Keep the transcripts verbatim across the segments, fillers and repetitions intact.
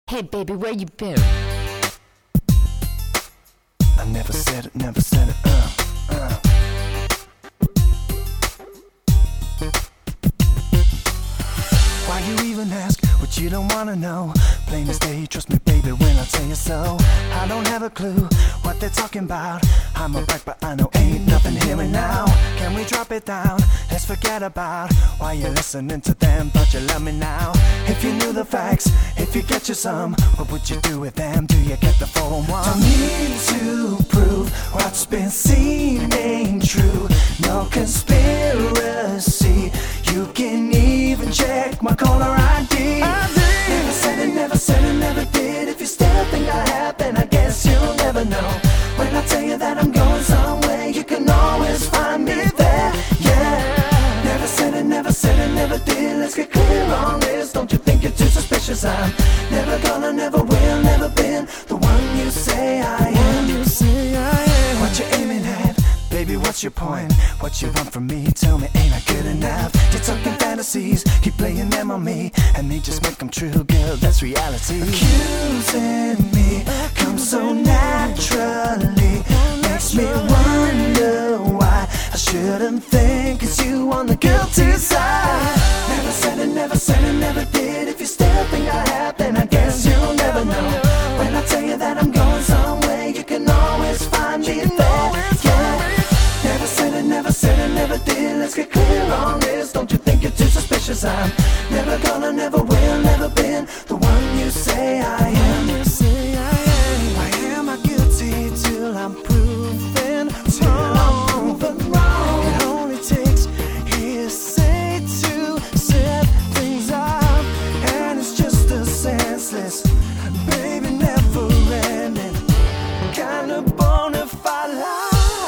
Hey baby, where you been? I never said it, never said it, uh, uh. Why you even ask what you don't wanna know? Plain as day, trust me baby when I tell you so. I don't have a clue what they're talking about. I'm a wreck but I know ain't nothing here and now. Can we drop it down? Let's forget about why you're listening to them, but you love me now. If you knew the facts, if you get you some, what would you do with them? Do you get the full one? Don't need to prove what's been seen ain't true. No conspiracy. You can even check my caller I D. I never said it, never said it, never did. If you still think I have, then I guess you'll never know. When I tell you that I'm going somewhere, you can always find me there. Yeah. Never said it, never said it, never did. Let's get clear on this. Don't you think you're too suspicious? I'm never gonna, never will, never been the one you say I am. You say I am. What you aiming at? Baby, what's your point? What you want from me? Tell me, ain't I good enough? You're talking fantasies, keep playing them on me, and they just make them true, girl, that's reality. Accusing me comes so naturally, makes me wonder why I shouldn't think it's you on the guilty side. Never said it, never said it, never did. If you still think I have, then I guess you'll never know. When I tell you that I'm going somewhere, you can always find me there. Yeah. Never said it, never said it, never did. Let's get clear on this. Don't you think you're too suspicious? I'm never gonna, never will, never been the one you say I am. You say I am. Why am I guilty till I'm proven wrong? Proven wrong. It only takes hearsay to set things up, and it's just a senseless, baby, never ending kind of bona fide lie.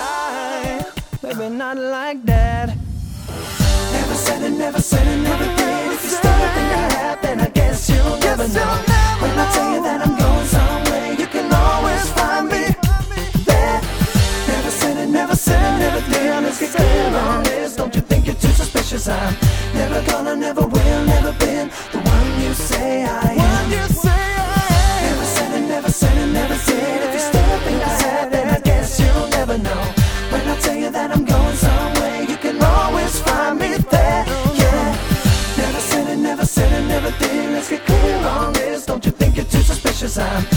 Baby, not like that. Never said it, never said it, never did. If you still think I have, then I guess you'll never know. When I tell you that I'm going somewhere, you can always find me there. Never said it, never said it, never did. Let's get clear on this. Don't you think you're too suspicious? I'm never gonna, never will, never been the one you say I am. Never said it, never said it, never did. If you still think I have, then I guess you'll never know. When I tell you that I'm going somewhere, you can always find me there. Yeah. Never said it, never said it, never did. Let's get clear on this. Don't you think you're too suspicious? I'm